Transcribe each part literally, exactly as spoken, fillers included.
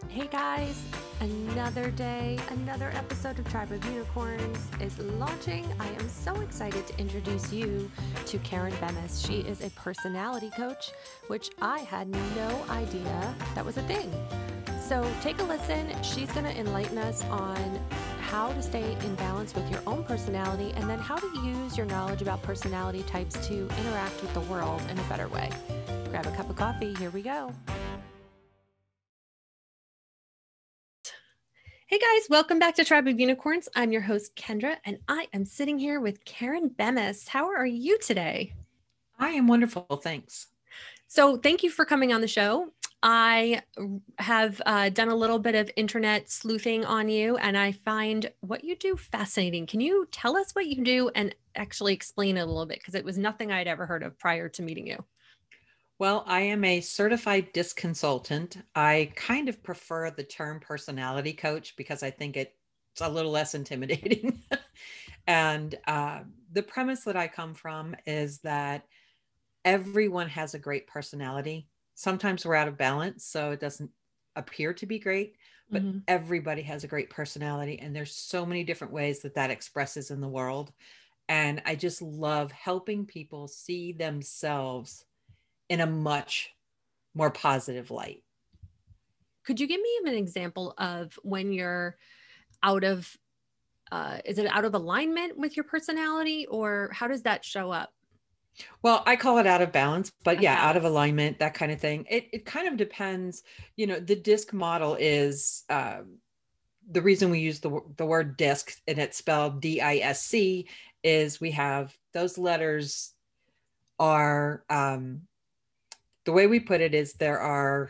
Hey guys, another day, another episode of Tribe of Unicorns is launching. I am so excited to introduce you to Karen Bemis. She is a personality coach, which I had no idea that was a thing. So take a listen. She's going to enlighten us on how to stay in balance with your own personality and then how to use your knowledge about personality types to interact with the world in a better way. Grab a cup of coffee. Here we go. Hey guys, welcome back to Tribe of Unicorns. I'm your host, Kendra, and I am sitting here with Karen Bemis. How are you today? I am wonderful. Thanks. So, thank you for coming on the show. I have uh, done a little bit of internet sleuthing on you, and I find what you do fascinating. Can you tell us what you do and actually explain it a little bit? Because it was nothing I'd ever heard of prior to meeting you. Well, I am a certified disc consultant. I kind of prefer the term personality coach because I think it's a little less intimidating. and uh, the premise that I come from is that everyone has a great personality. Sometimes we're out of balance, so it doesn't appear to be great, but Mm-hmm. everybody has a great personality. And there's so many different ways that that expresses in the world. And I just love helping people see themselves in a much more positive light. Could you give me an example of when you're out of, uh, is it out of alignment with your personality, or how does that show up? Well, I call it out of balance, but Of yeah, out of balance. alignment, that kind of thing. It, it kind of depends. You know, the disc model is um, the reason we use the, the word disc and it's spelled D I S C is we have those letters are, um, the way we put it is there are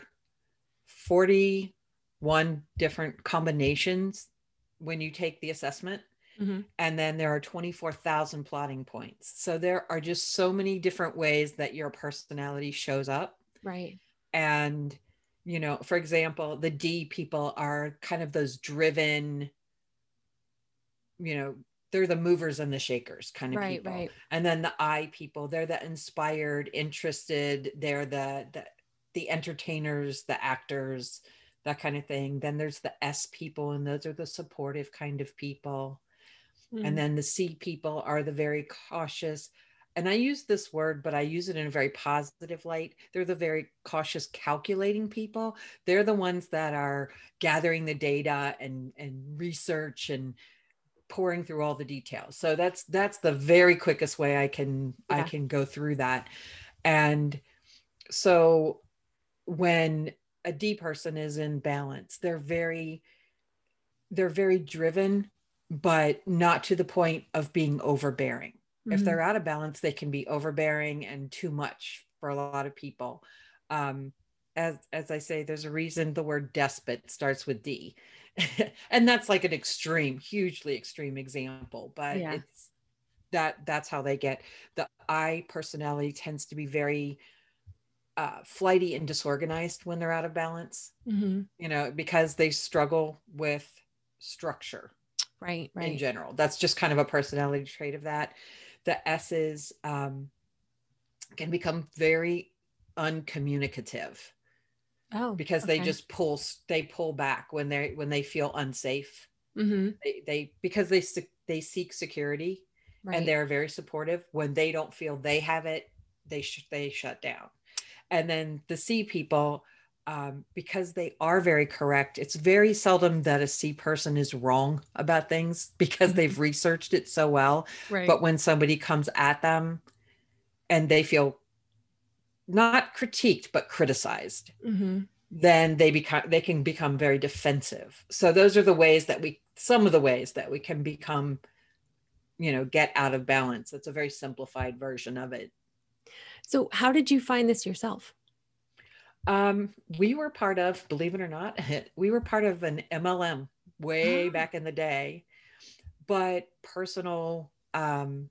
forty-one different combinations when you take the assessment. Mm-hmm. And then there are twenty-four thousand plotting points. So there are just so many different ways that your personality shows up. Right. And, you know, for example, the D people are kind of those driven, you know, they're the movers and the shakers kind of Right, people. right. And then the I people, they're the inspired, interested, they're the the the entertainers, the actors, that kind of thing. Then there's the S people, and those are the supportive kind of people. And Mm. then the C people are the very cautious. And I use this word, but I use it in a very positive light. They're the very cautious, calculating people. They're the ones that are gathering the data and, and research and pouring through all the details. So that's that's the very quickest way I can I Yeah. can go through that. And so when a D person is in balance, they're very they're very driven, but not to the point of being overbearing. If Mm-hmm. they're out of balance, they can be overbearing and too much for a lot of people. Um, as as I say, there's a reason the word despot starts with D, and that's like an extreme, hugely extreme example, but Yeah. it's that that's how they get. The I personality tends to be very uh, flighty and disorganized when they're out of balance, Mm-hmm. you know, because they struggle with structure Right, in right. general. That's just kind of a personality trait of that. The S's um, can become very uncommunicative Oh, because they okay. just pull they pull back when they when they feel unsafe. Mm-hmm. They, they because they they seek security and Right. they're very supportive. When they don't feel they have it, they sh- they shut down. And then the C people, um, because they are very correct, it's very seldom that a C person is wrong about things because Mm-hmm. they've researched it so well. Right. But when somebody comes at them and they feel not critiqued but criticized, Mm-hmm. then they become they can become very defensive. So those are the ways that we some of the ways that we can become, you know, get out of balance. It's a very simplified version of it. So, how did you find this yourself? Um, we were part of, believe it or not, we were part of an M L M way Oh. back in the day, but personal um,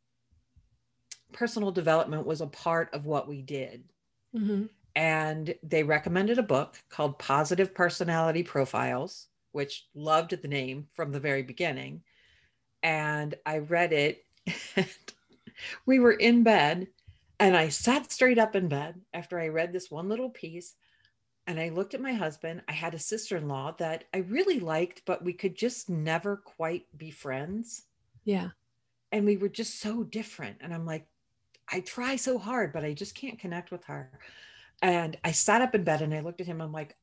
personal development was a part of what we did. Mm-hmm. And they recommended a book called Positive Personality Profiles, which loved the name from the very beginning. And I read it. And we were in bed, and I sat straight up in bed after I read this one little piece. And I looked at my husband. I had a sister-in-law that I really liked, but we could just never quite be friends. Yeah. And we were just so different. And I'm like, I try so hard, but I just can't connect with her. And I sat up in bed and I looked at him. I'm like,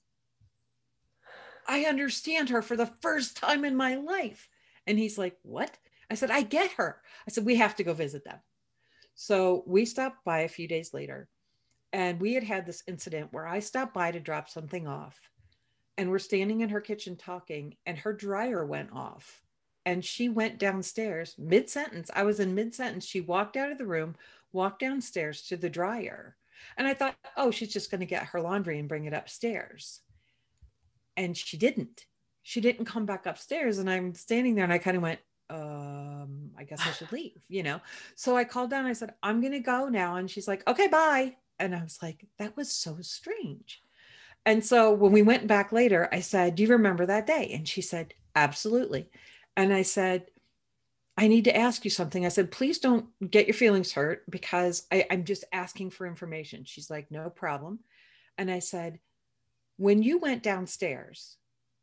I understand her for the first time in my life. And he's like, what? I said, I get her. I said, we have to go visit them. So we stopped by a few days later, and we had had this incident where I stopped by to drop something off, and we're standing in her kitchen talking, and her dryer went off, and she went downstairs mid-sentence. I was in mid-sentence. She walked out of the room, walked downstairs to the dryer. And I thought, oh, she's just going to get her laundry and bring it upstairs. And she didn't. She didn't come back upstairs. And I'm standing there and I kind of went, um, I guess I should leave, you know? So I called down and I said, I'm going to go now. And she's like, okay, bye. And I was like, that was so strange. And so when we went back later, I said, do you remember that day? And she said, absolutely. And I said, I need to ask you something. I said, please don't get your feelings hurt because I, I'm just asking for information. She's like, no problem. And I said, when you went downstairs,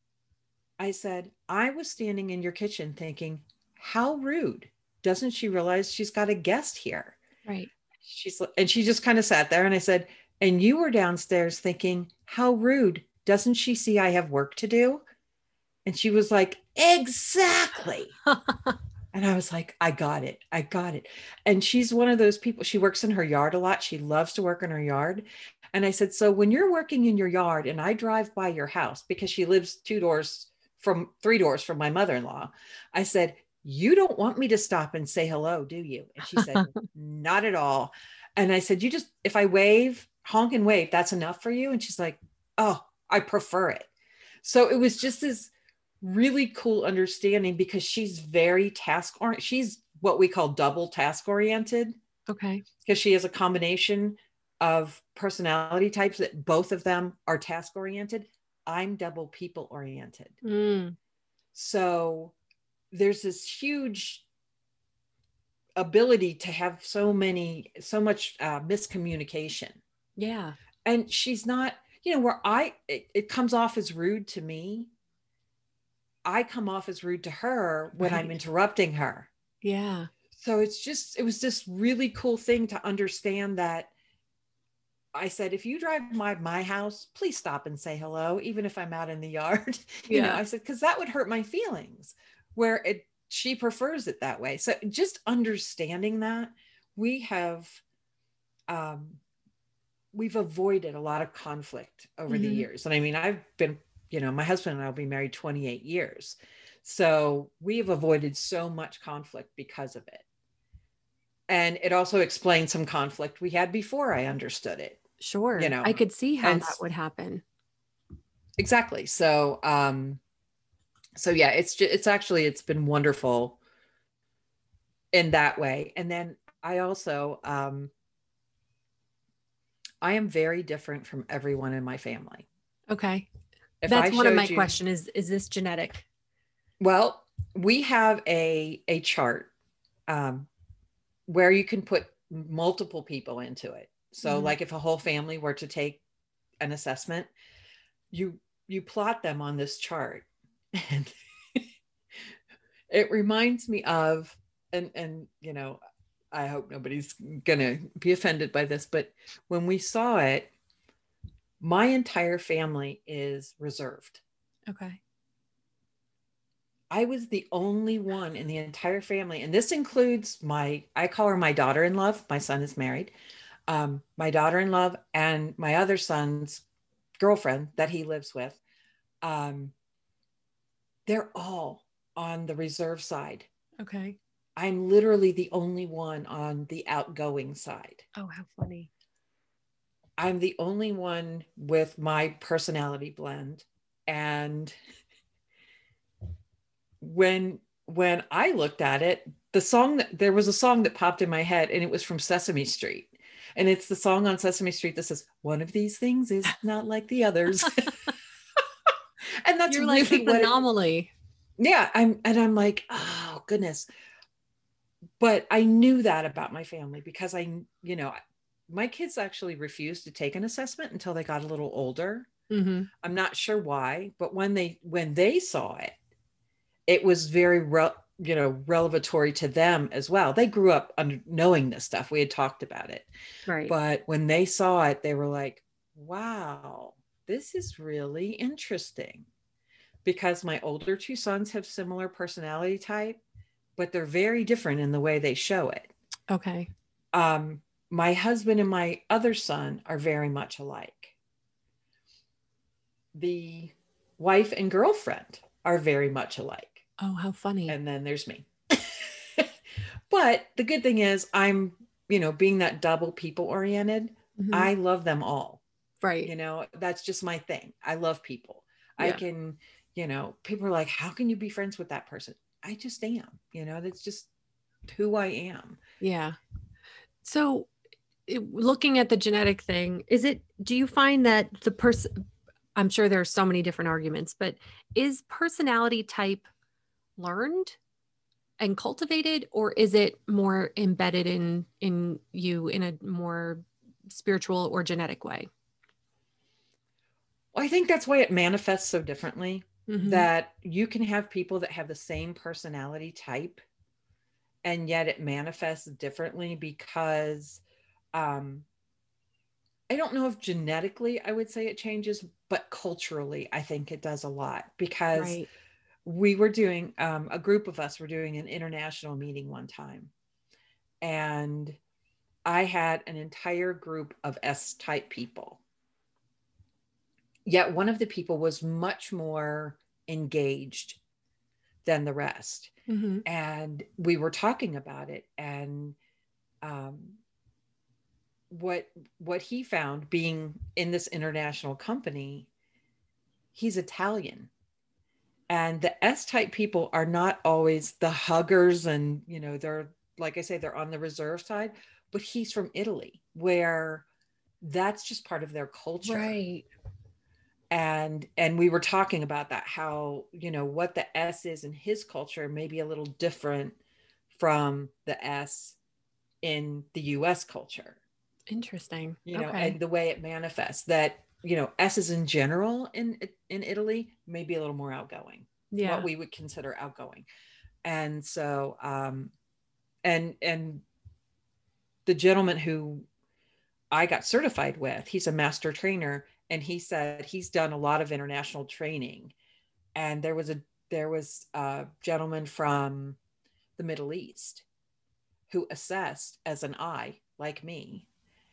I said, I was standing in your kitchen thinking, how rude. Doesn't she realize she's got a guest here? Right. She's, and she just kind of sat there and I said, and you were downstairs thinking, how rude. Doesn't she see I have work to do? And she was like, exactly. And I was like, I got it. I got it. And she's one of those people, she works in her yard a lot. She loves to work in her yard. And I said, so when you're working in your yard and I drive by your house, because she lives two doors from three doors from my mother-in-law, I said, you don't want me to stop and say hello, do you? And she said, not at all. And I said, you just, if I wave, honk and wave, that's enough for you? And she's like, oh, I prefer it. So it was just this really cool understanding because she's very task oriented. She's what we call double task oriented. Okay. Because she has a combination of personality types that both of them are task oriented. I'm double people oriented. Mm. So there's this huge ability to have so many, so much uh, miscommunication. Yeah. And she's not, you know, where I, it, it comes off as rude to me. I come off as rude to her when right. I'm interrupting her. Yeah. So it's just, it was this really cool thing to understand that I said, if you drive by my house, please stop and say hello, even if I'm out in the yard. you yeah. know, I said, because that would hurt my feelings, where it, she prefers it that way. So just understanding that, we have, um, we've avoided a lot of conflict over mm-hmm. the years. And I mean, I've been, you know, my husband and I will be married twenty-eight years. So we have avoided so much conflict because of it. And it also explained some conflict we had before I understood it. Sure. You know, I could see how and, that would happen. Exactly. So, um, so yeah, it's just, it's actually, it's been wonderful in that way. And then I also, um, I am very different from everyone in my family. Okay. If That's I one of my you, question is, is this genetic? Well, we have a, a chart, um, where you can put multiple people into it. So mm-hmm. like if a whole family were to take an assessment, you, you plot them on this chart. And it reminds me of, and, and, you know, I hope nobody's going to be offended by this, but when we saw it, my entire family is reserved. Okay. I was the only one in the entire family. And this includes my, I call her my daughter-in-law. My son is married. Um, my daughter-in-law and my other son's girlfriend that he lives with. Um, they're all on the reserve side. Okay. I'm literally the only one on the outgoing side. Oh, how funny. I'm the only one with my personality blend. And when, when I looked at it, the song that there was a song that popped in my head, and it was from Sesame Street. And it's the song on Sesame Street that says, one of these things is not like the others. And that's You're really like an what anomaly. It, yeah. I'm, and I'm like, oh goodness. But I knew that about my family because I, you know, my kids actually refused to take an assessment until they got a little older. Mm-hmm. I'm not sure why, but when they when they saw it, it was very re- you know revelatory to them as well. They grew up under, knowing this stuff. We had talked about it, Right. but when they saw it, they were like, "Wow, this is really interesting." Because my older two sons have similar personality type, but they're very different in the way they show it. Okay. Um, my husband and my other son are very much alike. The wife and girlfriend are very much alike. Oh, how funny. And then there's me. But the good thing is, I'm, you know, being that double people oriented, Mm-hmm. I love them all. Right. You know, that's just my thing. I love people. I Yeah. can, you know, people are like, how can you be friends with that person? I just am, you know, that's just who I am. Yeah. So it- looking at the genetic thing, is it, do you find that the person, I'm sure there are so many different arguments, but is personality type learned and cultivated, or is it more embedded in in you in a more spiritual or genetic way? Well, I think that's why it manifests so differently, Mm-hmm. that you can have people that have the same personality type and yet it manifests differently because um, I don't know if genetically I would say it changes, but culturally I think it does a lot because Right. we were doing um, a group of us were doing an international meeting one time, and I had an entire group of S type people. Yet one of the people was much more engaged than the rest. Mm-hmm. And we were talking about it. And um, what what he found being in this international company, he's Italian. And the S type people are not always the huggers, and you know, they're, like I say, they're on the reserve side, but he's from Italy, where that's just part of their culture. Right. And and we were talking about that, how, you know, what the S is in his culture may be a little different from the S in the U S culture. Interesting. You know, Okay. and the way it manifests, that, you know, S's in general in in Italy may be a little more outgoing, Yeah. what we would consider outgoing. And so um and and the gentleman who I got certified with, he's a master trainer, and he said he's done a lot of international training. And there was a there was a gentleman from the Middle East who assessed as an I, like me.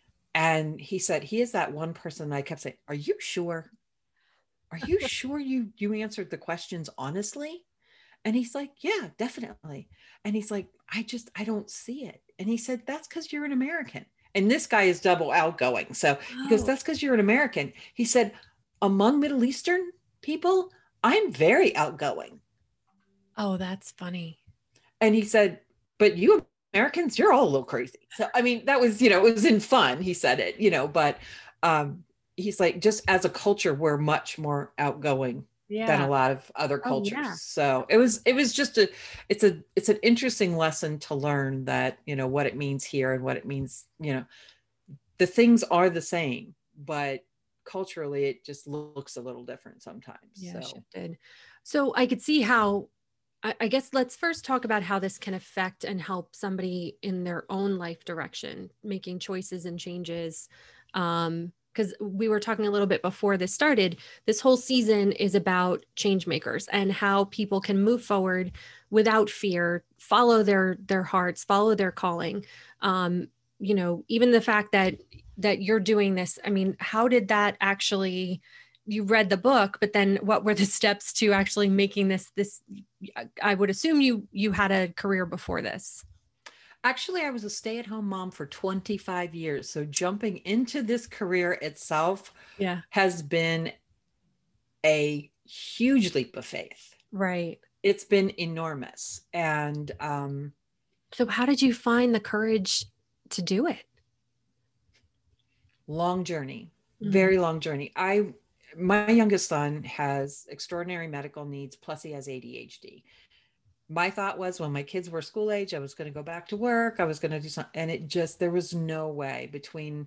And he said he is that one person that I kept saying, "Are you sure? Are you sure you you answered the questions honestly?" And he's like, "Yeah, definitely." And he's like, "I just I don't see it." And he said, "That's because you're an American." And this guy is double outgoing. So he goes, Oh. "That's because you're an American." He said, "Among Middle Eastern people, I'm very outgoing." Oh, that's funny. And he said, "But you Americans, you're all a little crazy." So, I mean, that was, you know, it was in fun. He said it, you know, but um, he's like, just as a culture, we're much more outgoing than Yeah. a lot of other Oh, cultures. yeah. So it was, it was just a, it's a, it's an interesting lesson to learn that, you know, what it means here and what it means, you know, the things are the same, but culturally it just looks a little different sometimes. Yeah, So shifted. So I could see how, I, I guess let's first talk about how this can affect and help somebody in their own life direction, making choices and changes. Um, because we were talking a little bit before this started, this whole season is about change makers and how people can move forward without fear, follow their their hearts, follow their calling. Um, you know, even the fact that that you're doing this, I mean, how did that actually, you read the book, but then what were the steps to actually making this this I would assume you you had a career before this. actually, I was a stay-at-home mom for twenty-five years. So jumping into this career itself Yeah. has been a huge leap of faith. Right. It's been enormous. And um, So how did you find the courage to do it? long journey, Mm-hmm. very long journey. I, my youngest son has extraordinary medical needs, plus he has A D H D. My thought was, when my kids were school age, I was going to go back to work. I was going to do something. And it just, there was no way between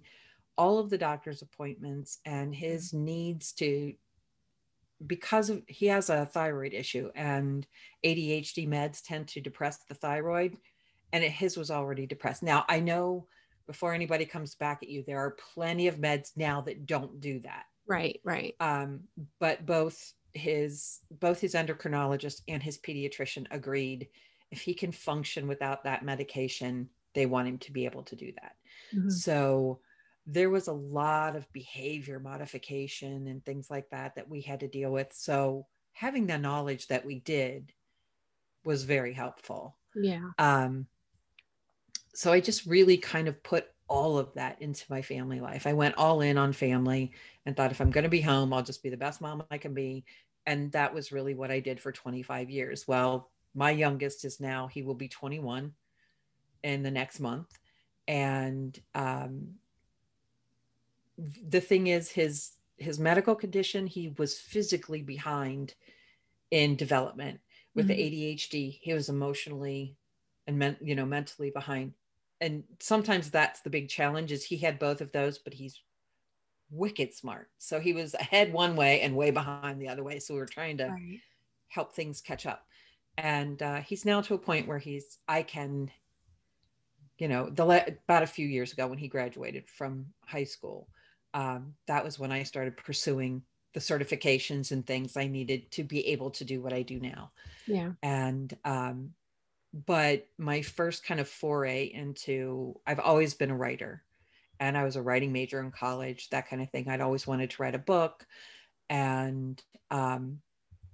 all of the doctor's appointments and his needs to, because of, he has a thyroid issue and A D H D meds tend to depress the thyroid, and it, his was already depressed. Now, I know before anybody comes back at you, there are plenty of meds now that don't do that. Right, right. Um, but both his, both his endocrinologist and his pediatrician agreed if he can function without that medication, they want him to be able to do that. Mm-hmm. So there was a lot of behavior modification and things like that that we had to deal with. So having the knowledge that we did was very helpful. Yeah. Um, so I just really kind of put all of that into my family life. I went all in on family and thought, if I'm going to be home, I'll just be the best mom I can be. And that was really what I did for twenty-five years. Well, my youngest is now, he will be twenty-one in the next month. And um, the thing is, his, his medical condition, he was physically behind in development with mm-hmm. the A D H D. He was emotionally and men, you know, mentally behind. And sometimes that's the big challenge, is he had both of those, but he's wicked smart. So he was ahead one way and way behind the other way. So we were trying to right. help things catch up. And uh, he's now to a point where he's, I can, you know, the about a few years ago when he graduated from high school, um, that was when I started pursuing the certifications and things I needed to be able to do what I do now. Yeah. And, um, but my first kind of foray into, I've always been a writer, and I was a writing major in college, that kind of thing. I'd always wanted to write a book. And um,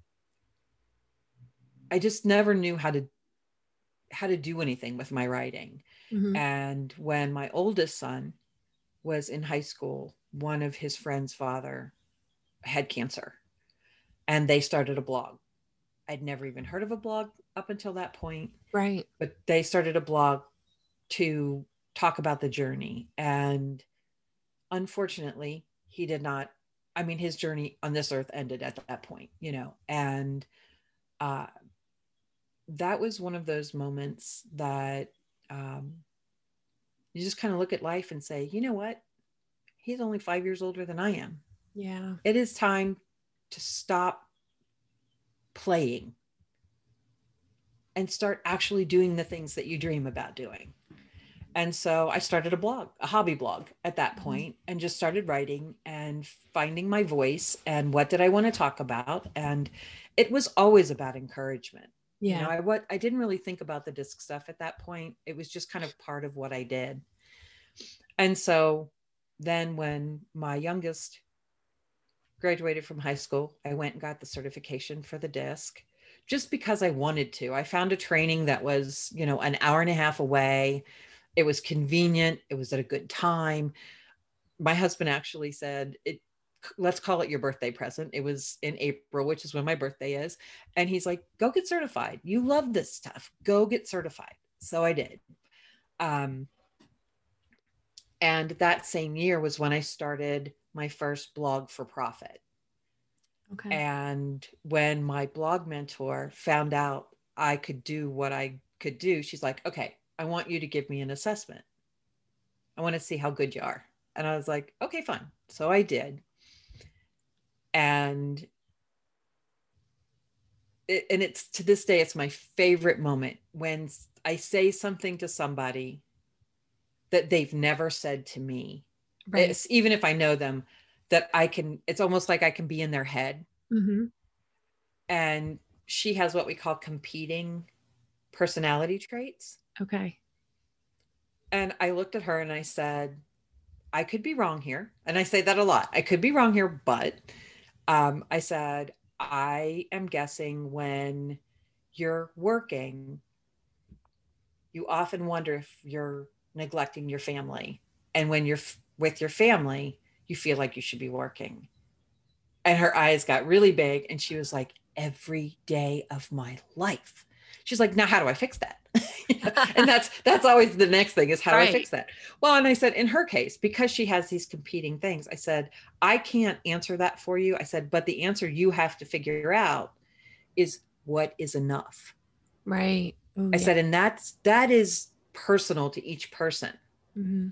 I just never knew how to, how to do anything with my writing. Mm-hmm. And when my oldest son was in high school, one of his friends' father had cancer, and they started a blog. I'd never even heard of a blog up until that point. Right. But they started a blog to talk about the journey. And unfortunately, he did not, I mean, his journey on this earth ended at that point, you know, and uh, that was one of those moments that um, you just kind of look at life and say, you know what? He's only five years older than I am. Yeah. It is time to stop playing and start actually doing the things that you dream about doing. And so I started a blog, a hobby blog at that point, mm-hmm. and just started writing and finding my voice and what did I want to talk about. And it was always about encouragement. Yeah. You know, I, what, I didn't really think about the disc stuff at that point. It was just kind of part of what I did. And so then when my youngest graduated from high school, I went and got the certification for the disc just because I wanted to. I found a training that was, you know, an hour and a half away. It was convenient. It was at a good time. My husband actually said, "It, let's call it your birthday present." It was in April, which is when my birthday is. And he's like, go get certified. You love this stuff. Go get certified. So I did. Um, and that same year was when I started my first blog for profit. Okay. And when my blog mentor found out I could do what I could do, she's like, okay, I want you to give me an assessment. I want to see how good you are. And I was like, okay, fine. So I did. And it, and it's to this day, it's my favorite moment when I say something to somebody that they've never said to me. Right. It's, even if I know them, that I can, it's almost like I can be in their head. Mm-hmm. And she has what we call competing personality traits. Okay. And I looked at her and I said, I could be wrong here. And I say that a lot. I could be wrong here, but um, I said, I am guessing when you're working, you often wonder if you're neglecting your family. And when you're f- with your family, you feel like you should be working. And her eyes got really big. And she was like, every day of my life. She's like, now, how do I fix that? And that's, that's always the next thing is how do right. I fix that? Well, and I said, in her case, because she has these competing things, I said, I can't answer that for you. I said, but the answer you have to figure out is what is enough. Right. Ooh, I yeah. said, and that's, that is personal to each person. Mm-hmm.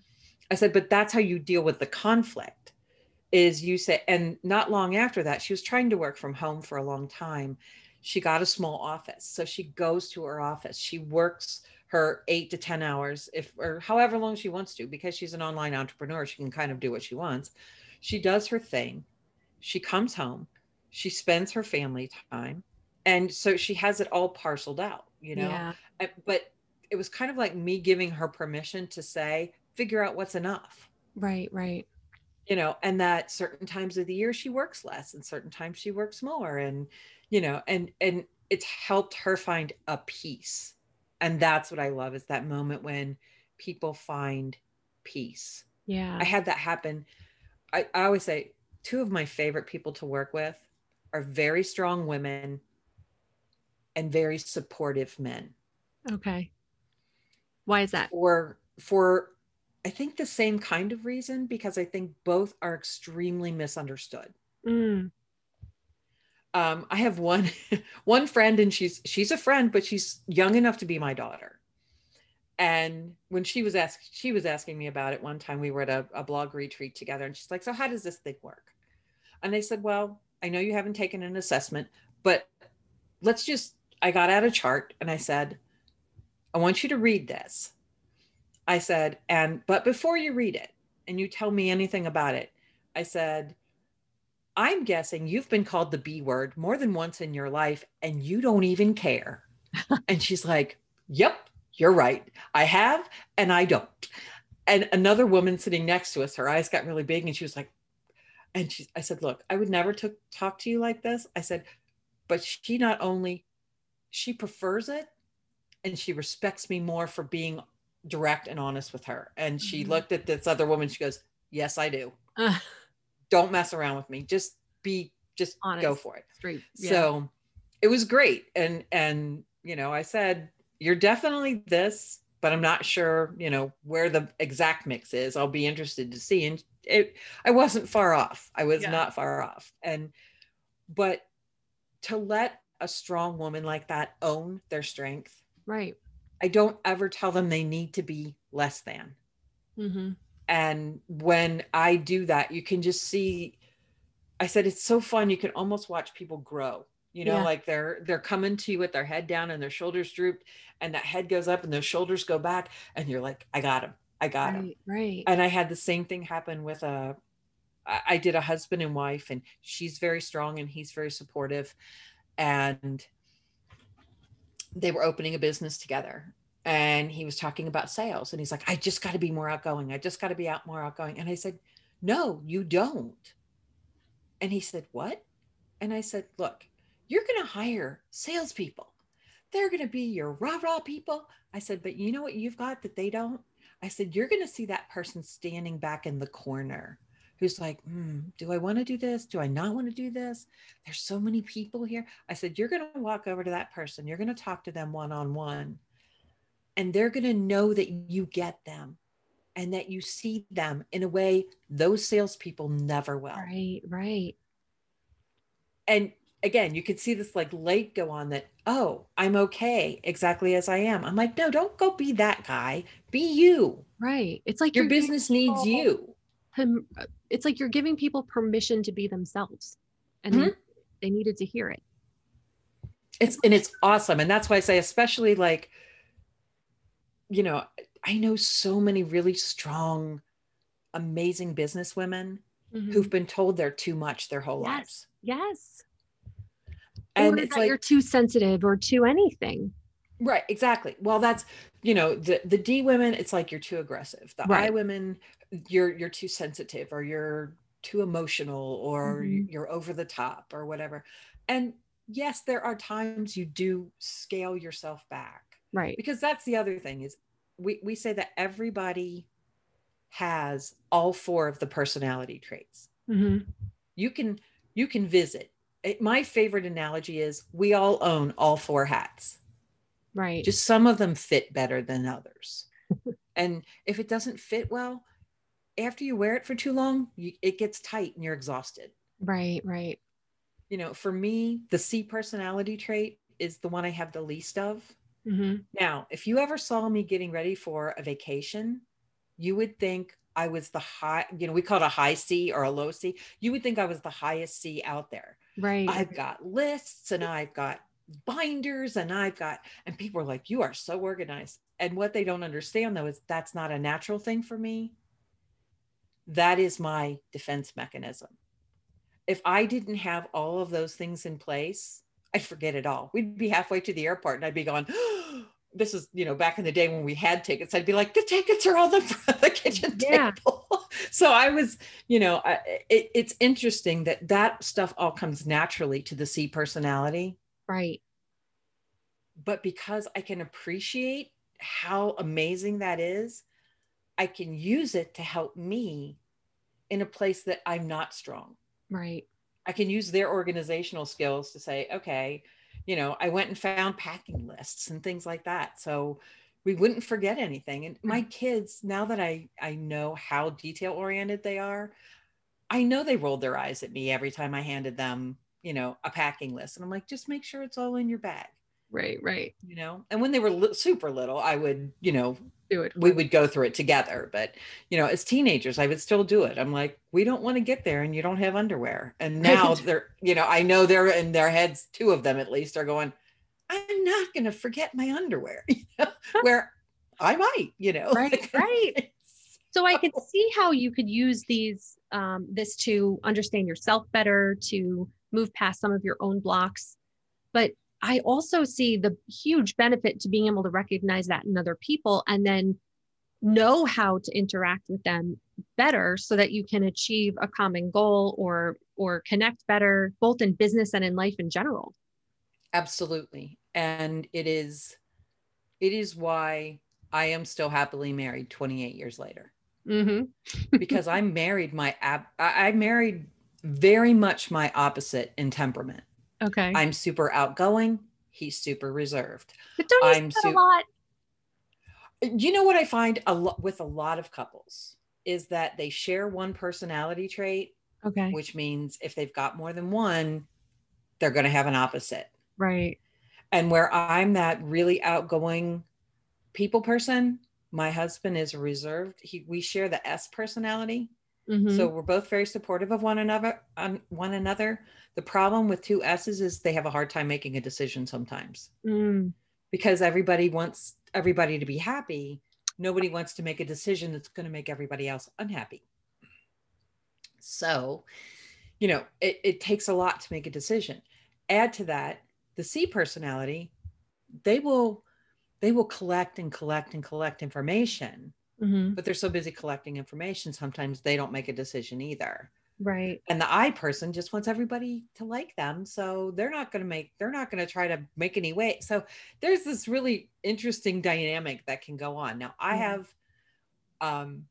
I said, but that's how you deal with the conflict is you say, and not long after that, she was trying to work from home for a long time. She got a small office. So she goes to her office. She works her eight to ten hours, if or however long she wants to, because she's an online entrepreneur. She can kind of do what she wants. She does her thing. She comes home. She spends her family time. And so she has it all parceled out, you know? Yeah. But it was kind of like me giving her permission to say, figure out what's enough. Right, right. You know, and that certain times of the year she works less and certain times she works more. And, you know, and, and it's helped her find a peace. And that's what I love is that moment when people find peace. Yeah. I had that happen. I, I always say two of my favorite people to work with are very strong women and very supportive men. Okay. Why is that? For, for, I think the same kind of reason, because I think both are extremely misunderstood. Mm. Um, I have one, one friend and she's, she's a friend, but she's young enough to be my daughter. And when she was asked, she was asking me about it one time, we were at a, a blog retreat together and she's like, so how does this thing work? And I said, well, I know you haven't taken an assessment, but let's just, I got out a chart and I said, I want you to read this. I said, and, but before you read it and you tell me anything about it, I said, I'm guessing you've been called the B word more than once in your life and you don't even care. And she's like, yep, you're right. I have, and I don't. And another woman sitting next to us, her eyes got really big and she was like, and she, I said, look, I would never t- talk to you like this. I said, but she not only, she prefers it and she respects me more for being direct and honest with her. And she mm-hmm. looked at this other woman. She goes, yes, I do. Uh, Don't mess around with me. Just be, just honest. Go for it. Straight. Yeah. So it was great. And, and, you know, I said, you're definitely this, but I'm not sure, you know, where the exact mix is. I'll be interested to see. And it, I wasn't far off. I was yeah. not far off. And, but to let a strong woman like that own their strength. Right. I don't ever tell them they need to be less than. Mm-hmm. And when I do that, you can just see, I said, it's so fun. You can almost watch people grow, you know, yeah. like they're, they're coming to you with their head down and their shoulders drooped and that head goes up and their shoulders go back. And you're like, I got him. I got right, him. Right. And I had the same thing happen with a, I did a husband and wife and she's very strong and he's very supportive. And they were opening a business together. And he was talking about sales and he's like, I just got to be more outgoing. I just got to be out more outgoing. And I said, no, you don't. And he said, what? And I said, look, you're going to hire salespeople. They're going to be your rah, rah people. I said, but you know what you've got that they don't? I said, you're going to see that person standing back in the corner who's like, hmm, do I want to do this? Do I not want to do this? There's so many people here. I said, you're going to walk over to that person. You're going to talk to them one-on-one. And they're going to know that you get them and that you see them in a way those salespeople never will. Right, right. And again, you could see this like light go on that, oh, I'm okay exactly as I am. I'm like, no, don't go be that guy. Be you. Right. It's like your business needs you. It's like you're giving people permission to be themselves. And mm-hmm. they, they needed to hear it. It's and it's awesome. And that's why I say, especially like, you know, I know so many really strong, amazing business women mm-hmm. who've been told they're too much their whole yes. lives. Yes. And or it's that like you're too sensitive or too anything. Right. Exactly. Well, that's, you know, the, the D women, it's like you're too aggressive. The right. I women, you're, you're too sensitive or you're too emotional or mm-hmm. you're over the top or whatever. And yes, there are times you do scale yourself back. Right. Because that's the other thing is we, we say that everybody has all four of the personality traits. Mm-hmm. You can, you can visit. It, my favorite analogy is we all own all four hats. Right. Just some of them fit better than others. And if it doesn't fit well, after you wear it for too long, you, it gets tight and you're exhausted. Right. Right. You know, for me, the C personality trait is the one I have the least of. Mm-hmm. Now, if you ever saw me getting ready for a vacation, you would think I was the high, you know, we call it a high C or a low C. You would think I was the highest C out there. Right. I've got lists and I've got binders and I've got, and people are like, you are so organized. And what they don't understand though is that's not a natural thing for me. That is my defense mechanism. If I didn't have all of those things in place, I'd forget it all. We'd be halfway to the airport and I'd be going, oh, this is, you know, back in the day when we had tickets, I'd be like, the tickets are on the front of the kitchen Yeah. table. So I was, you know, I, it, it's interesting that that stuff all comes naturally to the C personality. Right. But because I can appreciate how amazing that is, I can use it to help me in a place that I'm not strong. Right. I can use their organizational skills to say, okay, you know, I went and found packing lists and things like that. So we wouldn't forget anything. And my kids, now that I, I know how detail oriented they are, I know they rolled their eyes at me every time I handed them, you know, a packing list. And I'm like, just make sure it's all in your bag. Right. Right. You know, and when they were li- super little, I would, you know, Do it. we would go through it together. But, you know, as teenagers, I would still do it. I'm like, we don't want to get there and you don't have underwear. And now Right. they're, you know, I know they're in their heads, two of them at least are going, I'm not going to forget my underwear, you know, where I might, you know. Right. Right. So I could see how you could use these, um, this to understand yourself better, to move past some of your own blocks. But I also see the huge benefit to being able to recognize that in other people and then know how to interact with them better so that you can achieve a common goal or, or connect better, both in business and in life in general. Absolutely. And it is, it is why I am still happily married twenty-eight years later. Mm-hmm. Because I married my, ab- I I married very much my opposite in temperament. Okay. I'm super outgoing. He's super reserved. But don't you I'm say that a super, lot? you know what I find a lot with a lot of couples is that they share one personality trait, Okay. which means if they've got more than one, they're going to have an opposite. Right. And where I'm that really outgoing people person, my husband is reserved. He, we share the S personality. Mm-hmm. So we're both very supportive of one another, on one another. The problem with two S's is they have a hard time making a decision sometimes Mm. because everybody wants everybody to be happy. Nobody wants to make a decision that's going to make everybody else unhappy. So, you know, it, it takes a lot to make a decision. Add to that, the C personality, they will, they will collect and collect and collect information, Mm-hmm. but they're so busy collecting information. Sometimes they don't make a decision either. Right. And the I person just wants everybody to like them. So they're not going to make, they're not going to try to make any weight. So there's this really interesting dynamic that can go on. Now I have, um,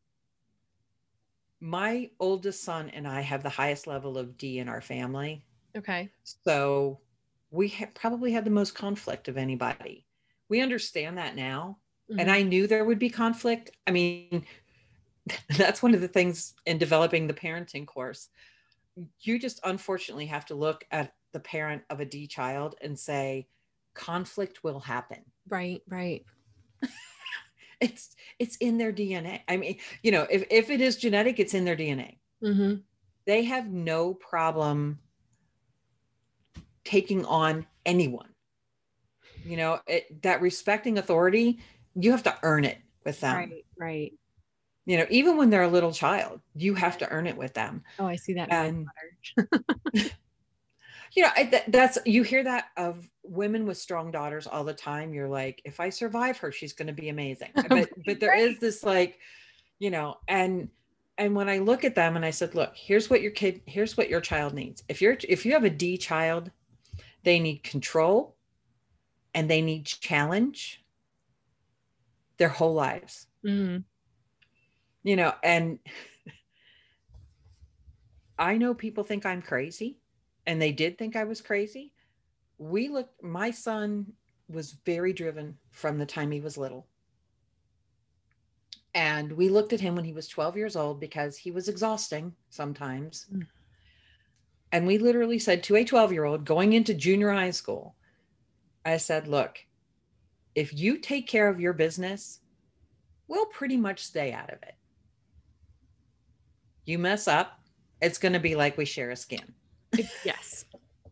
my oldest son and I have the highest level of D in our family. Okay. So we ha- probably had the most conflict of anybody. We understand that now. Mm-hmm. And I knew there would be conflict. I mean, that's one of the things in developing the parenting course. You just unfortunately have to look at the parent of a D child and say, conflict will happen. Right, right. It's it's in their D N A. I mean, you know, if, if it is genetic, it's in their D N A. Mm-hmm. They have no problem taking on anyone. You know, it, that respecting authority, you have to earn it with them. Right, right. You know, even when they're a little child, you have to earn it with them. Oh, I see that. And, you know, I, that, that's, you hear that of women with strong daughters all the time. You're like, if I survive her, she's going to be amazing. But, but there is this like, you know, and, and when I look at them and I said, look, here's what your kid, here's what your child needs. If you're, if you have a D child, they need control and they need challenge their whole lives. Mm-hmm. You know, and I know people think I'm crazy, and they did think I was crazy. We looked, my son was very driven from the time he was little. And we looked at him when he was twelve years old because he was exhausting sometimes. Mm. And we literally said to a twelve year old going into junior high school, I said, look, if you take care of your business, we'll pretty much stay out of it. You mess up, it's going to be like we share a skin. Yes.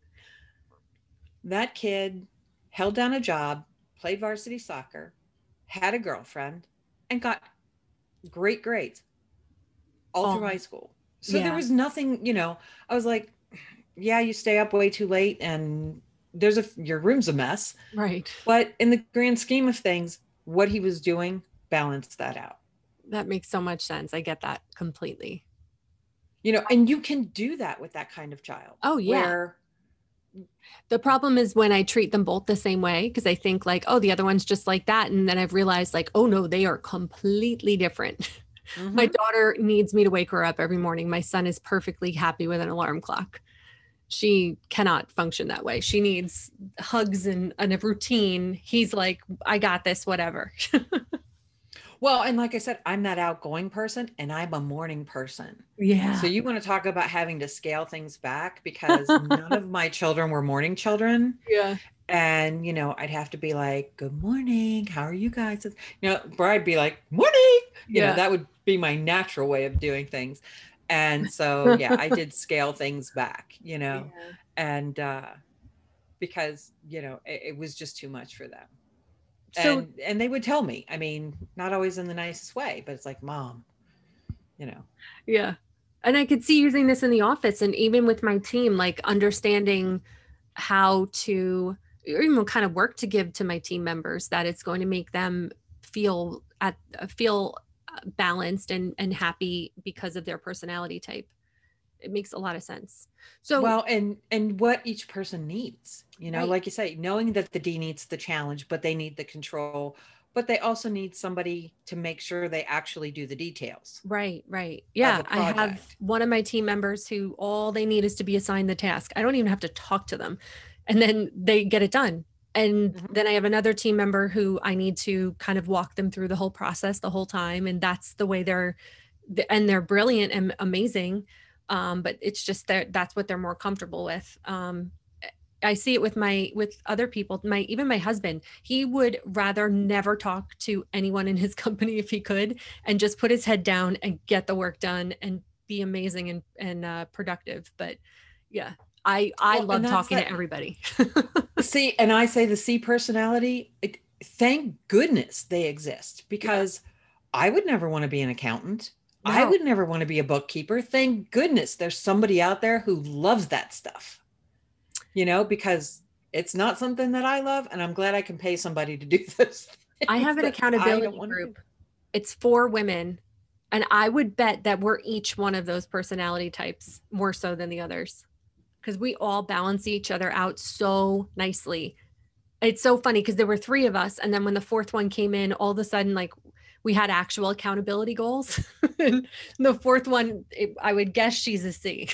That kid held down a job, played varsity soccer, had a girlfriend, and got great grades all through high Oh, school. So there yeah. was nothing, you know, I was like, yeah, you stay up way too late and there's a, your room's a mess. Right. But in the grand scheme of things, what he was doing balanced that out. That makes so much sense. I get that completely. You know, and you can do that with that kind of child Oh, yeah. where, The problem is when I treat them both the same way, because I think like, oh, the other one's just like that. And then I've realized like, oh no, they are completely different. My mm-hmm. daughter needs me to wake her up every morning. My son is perfectly happy with an alarm clock. She cannot function that way. She needs hugs and, and a routine. He's like, I got this, whatever. Well, and like I said, I'm that outgoing person and I'm a morning person. So Yeah. you want to talk about having to scale things back because none of my children were morning children. Yeah. And, you know, I'd have to be like, good morning. How are you guys? You know, or I'd be like, morning. You know, Yeah. that would be my natural way of doing things. And so, yeah, I did scale things back, you know, Yeah. and uh, because, you know, it, it was just too much for them. So And and they would tell me, I mean, not always in the nicest way, but it's like, mom, you know. yeah. And I could see using this in the office and even with my team, like understanding how to, or even what kind of work to give to my team members that it's going to make them feel at feel uh, balanced and and happy because of their personality type. It makes a lot of sense. So Well, and and what each person needs, you know, right, like you say, knowing that the D needs the challenge, but they need the control, but they also need somebody to make sure they actually do the details right, right. of Yeah, a I have project. one of my team members who all they need is to be assigned the task. I don't even have to talk to them. And then they get it done. And Mhm. then I have another team member who I need to kind of walk them through the whole process the whole time. And that's the way they're, and they're brilliant and amazing. Um, but it's just that that's what they're more comfortable with. Um, I see it with my with other people. My even my husband, he would rather never talk to anyone in his company if he could, and just put his head down and get the work done and be amazing and and uh, productive. But yeah, I I Well, and love that's talking to that. everybody. See, and I say the C personality, it, thank goodness they exist Yeah. because I would never want to be an accountant. I No. would never want to be a bookkeeper. Thank goodness there's somebody out there who loves that stuff, you know, because it's not something that I love. And I'm glad I can pay somebody to do those I things have an that I don't accountability want to do. group. It's for women, and I would bet that we're each one of those personality types more so than the others because we all balance each other out so nicely. It's so funny because there were three of us, and then when the fourth one came in, all of a sudden, like we had actual accountability goals. And the fourth one, it, I would guess she's a C.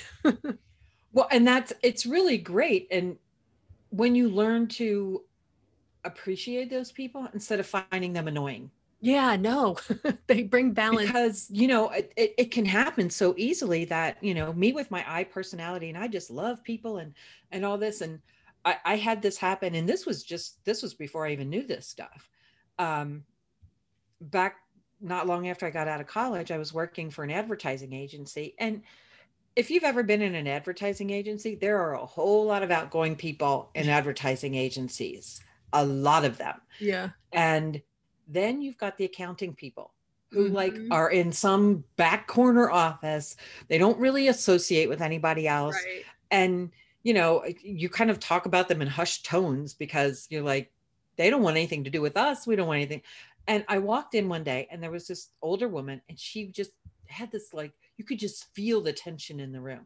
Well, and that's, it's really great. And when you learn to appreciate those people instead of finding them annoying, Yeah, no, they bring balance. because you know it, it, it can happen so easily that, you know, me with my I personality and I just love people and and all this, and I, I had this happen, and this was just this was before I even knew this stuff. um Back not long after I got out of college, I was working for an advertising agency, and if you've ever been in an advertising agency, there are a whole lot of outgoing people in advertising agencies, a lot of them. Yeah. And then you've got the accounting people who like Hmm. are in some back corner office. They don't really associate with anybody else. Right. And, you know, you kind of talk about them in hushed tones because you're like, they don't want anything to do with us. We don't want anything. And I walked in one day and there was this older woman and she just had this, like, you could just feel the tension in the room.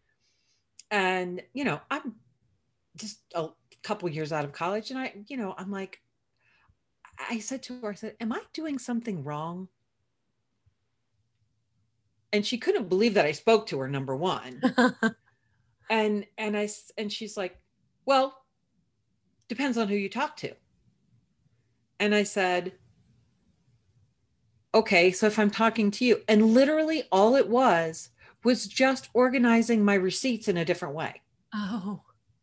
And, you know, I'm just a couple years out of college and I, you know, I'm like, I said to her, I said, am I doing something wrong? And she couldn't believe that I spoke to her, number one. And, and I, and she's like, well, depends on who you talk to. And I said, okay, so if I'm talking to you, and literally all it was, was just organizing my receipts in a different way. Oh.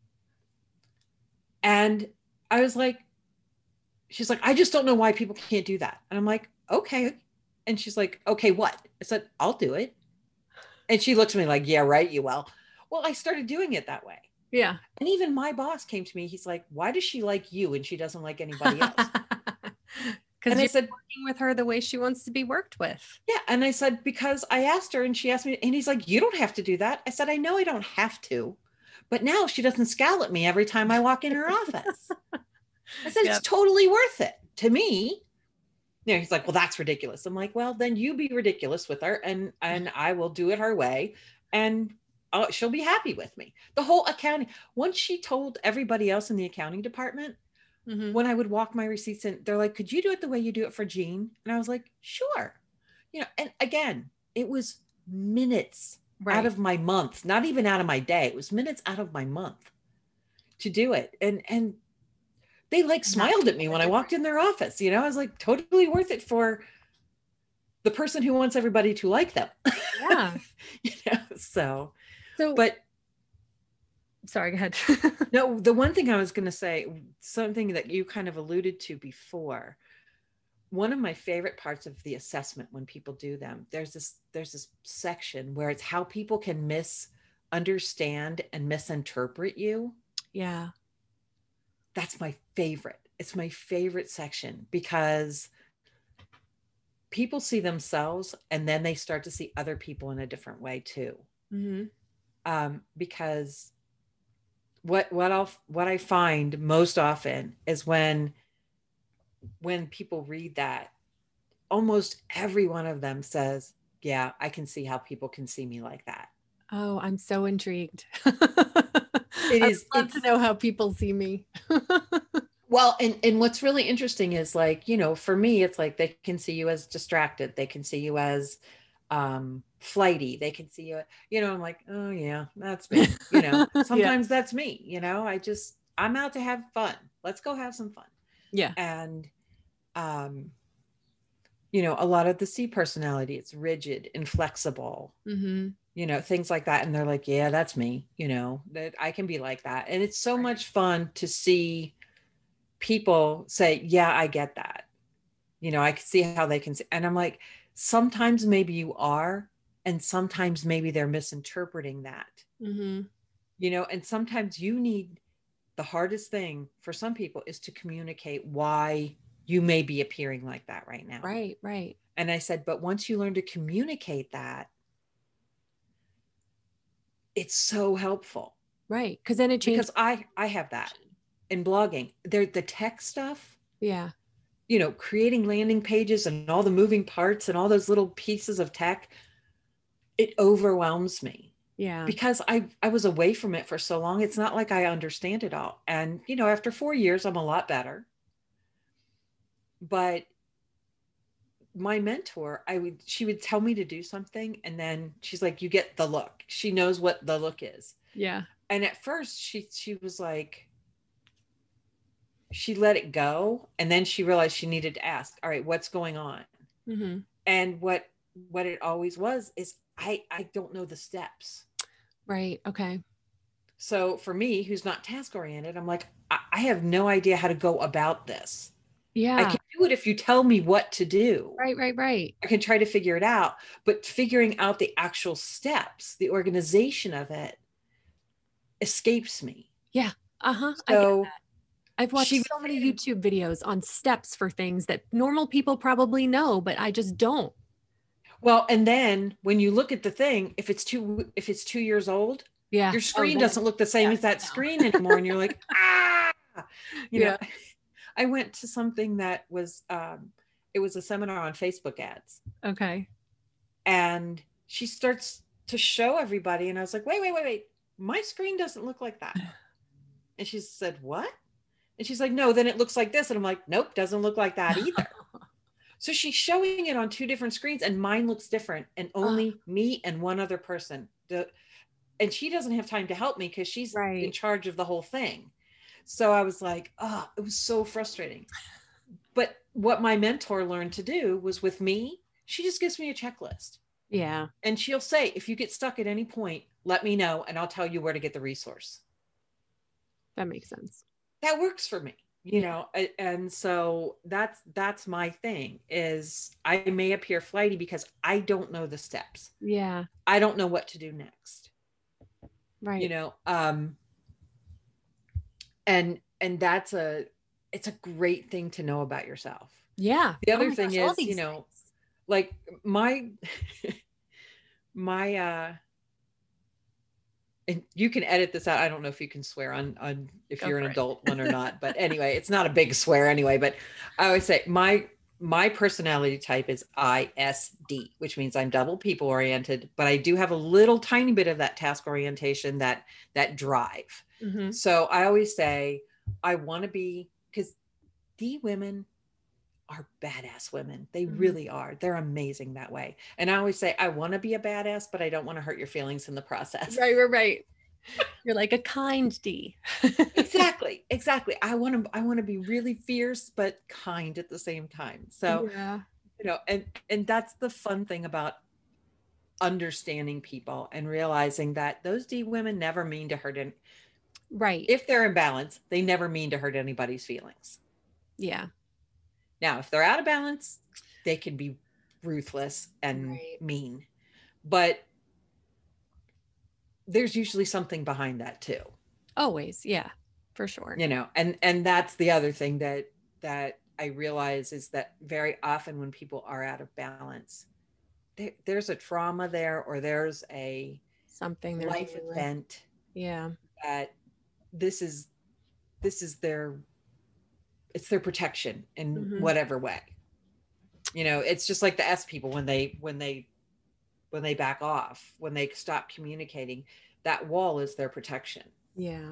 And I was like, she's like, I just don't know why people can't do that. And I'm like, okay. And she's like, okay, what? I said, I'll do it. And she looked at me like, yeah, right, you will. Well, I started doing it that way. Yeah. And even my boss came to me. He's like, why does she like you and she doesn't like anybody else? Because And I you're said, working with her the way she wants to be worked with. yeah. And I said, because I asked her and she asked me, and he's like, you don't have to do that. I said, I know I don't have to, but now she doesn't scowl at me every time I walk in her office. I said, Yep. it's totally worth it to me. You know, he's like, well, that's ridiculous. I'm like, well, then you be ridiculous with her and, and I will do it her way. And uh, she'll be happy with me. The whole accounting, once she told everybody else in the accounting department, Mm-hmm. when I would walk my receipts in, they're like, could you do it the way you do it for Jean? And I was like, sure. You know, and again, it was minutes Right. out of my month, not even out of my day. It was minutes out of my month to do it. And, and they like smiled at me when I walked in their office. You know, I was like, totally worth it for the person who wants everybody to like them. Yeah. You know, so, So, but sorry, go ahead. no, the one thing I was going to say, something that you kind of alluded to before, one of my favorite parts of the assessment when people do them, there's this, there's this section where it's how people can misunderstand and misinterpret you. Yeah. That's my favorite. It's my favorite section because people see themselves and then they start to see other people in a different way too. Mm-hmm. Um, because what, what I'll, what I find most often is when, when people read that, almost every one of them says, yeah, I can see how people can see me like that. Oh, I'm so intrigued. It I is, would love it's, to know how people see me. well, and, and what's really interesting is like, you know, for me, it's like they can see you as distracted. They can see you as um, flighty. They can see you, you know, I'm like, oh yeah, that's me. You know, sometimes yeah. That's me, you know, I just, I'm out to have fun. Let's go have some fun. Yeah. And, um, you know, a lot of the C personality, it's rigid, inflexible, mm-hmm. you know, things like that. And they're like, yeah, that's me, you know, that I can be like that. And it's so much fun to see people say, yeah, I get that. You know, I can see how they can see. And I'm like, sometimes maybe you are, and sometimes maybe they're misinterpreting that, mm-hmm. you know, and sometimes you need, the hardest thing for some people is to communicate why you may be appearing like that right now. Right, right. And I said, but once you learn to communicate that, it's so helpful. Right. Because then it changes. Because I, I have that in blogging. There, the tech stuff. Yeah. You know, creating landing pages and all the moving parts and all those little pieces of tech, it overwhelms me. Yeah. Because I, I was away from it for so long. It's not like I understand it all. And, you know, after four years, I'm a lot better. But my mentor, I would, she would tell me to do something. And then she's like, you get the look. She knows what the look is. Yeah. And at first she, she was like, she let it go. And then she realized she needed to ask, all right, what's going on? Mm-hmm. And what, what it always was is I, I don't know the steps. Right. Okay. So for me, who's not task oriented, I'm like, I, I have no idea how to go about this. Yeah. I can do it if you tell me what to do. Right, right, right. I can try to figure it out, but figuring out the actual steps, the organization of it escapes me. Yeah. Uh-huh. So I get that. I've watched she, so many YouTube videos on steps for things that normal people probably know, but I just don't. Well, and then when you look at the thing, if it's two, if it's two years old, yeah, your screen oh, doesn't look the same yeah, as that no. screen anymore. And you're like, ah, you yeah. know, I went to something that was, um, it was a seminar on Facebook ads. Okay. And she starts to show everybody. And I was like, wait, wait, wait, wait. My screen doesn't look like that. And she said, what? And she's like, no, then it looks like this. And I'm like, nope, doesn't look like that either. So she's showing it on two different screens and mine looks different. And only uh, me and one other person. The, and she doesn't have time to help me because she's right. in charge of the whole thing. So I was like, oh, it was so frustrating. But what my mentor learned to do was with me, she just gives me a checklist. Yeah. And she'll say, if you get stuck at any point, let me know and I'll tell you where to get the resource. That makes sense. That works for me. you know, a- and so that's that's my thing is I may appear flighty because I don't know the steps. Yeah. I don't know what to do next, you Right. know. Um and and that's a it's a great thing to know about yourself. Yeah. The Oh other my thing gosh, all is, you these know, things. like my my uh and you can edit this out. I don't know if you can swear on on if Go you're an for it. adult one or not, but anyway, it's not a big swear anyway. But I always say my my personality type is I S D, which means I'm double people oriented, but I do have a little tiny bit of that task orientation, that that drive. Mm-hmm. So I always say I want to be, because D women are badass women. They Mm-hmm. really are. They're amazing that way. And I always say, I want to be a badass, but I don't want to hurt your feelings in the process. Right, right, right. You're like a kind D. Exactly. Exactly. I want to, I want to be really fierce, but kind at the same time. So, Yeah. you know, and, and that's the fun thing about understanding people and realizing that those D women never mean to hurt. Any, Right. if they're in balance, they never mean to hurt anybody's feelings. Yeah. Now, if they're out of balance, they can be ruthless and Right. mean, but there's usually something behind that too. Always. Yeah, for sure. You know, and and that's the other thing that that I realize is that very often when people are out of balance, there, there's a trauma there, or there's a Something they're life dealing with. event Yeah. that this is this is their it's their protection in Mhm. whatever way. You know, it's just like the S people when they when they when they back off, when they stop communicating, that wall is their protection. Yeah.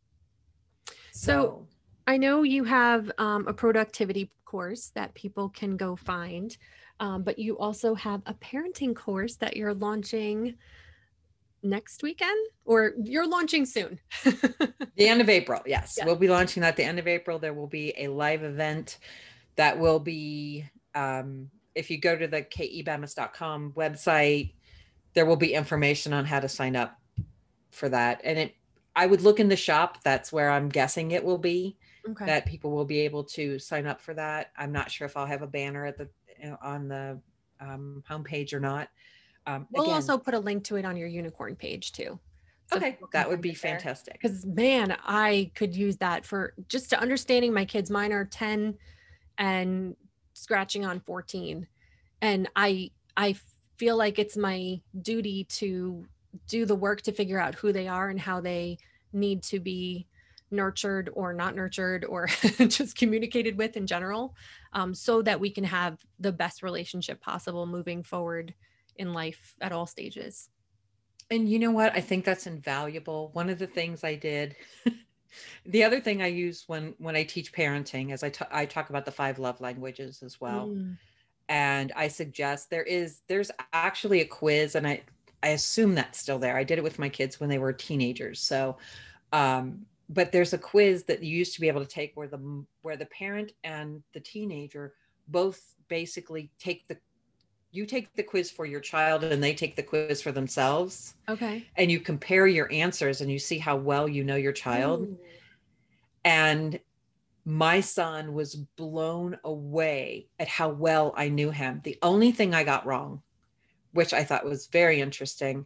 So, So, I know you have um, a productivity course that people can go find, um, but you also have a parenting course that you're launching next weekend, or you're launching soon. the end of April, yes. Yes. We'll be launching that the end of April. There will be a live event that will be, um, if you go to the k e bemis dot com website, there will be information on how to sign up for that. And it, I would look in the shop. That's where I'm guessing it will be, Okay. that people will be able to sign up for that. I'm not sure if I'll have a banner at the, on the um, homepage or not. Um, We'll again, also put a link to it on your unicorn page too. So okay, people can that would find be it there. fantastic. Because man, I could use that for just to understanding my kids. Mine are ten and scratching on fourteen. And I I feel like it's my duty to do the work to figure out who they are and how they need to be nurtured or not nurtured, or just communicated with in general, um, so that we can have the best relationship possible moving forward in life at all stages. And you know what? I think that's invaluable. One of the things I did, the other thing I use when when I teach parenting is I, t- I talk about the five love languages as well. Mm. And I suggest there is there's actually a quiz, and I I assume that's still there. I did it with my kids when they were teenagers. So um but there's a quiz that you used to be able to take where the where the parent and the teenager both basically take the you take the quiz for your child and they take the quiz for themselves. Okay. And you compare your answers and you see how well you know your child. Ooh. And my son was blown away at how well I knew him. The only thing I got wrong, which I thought was very interesting,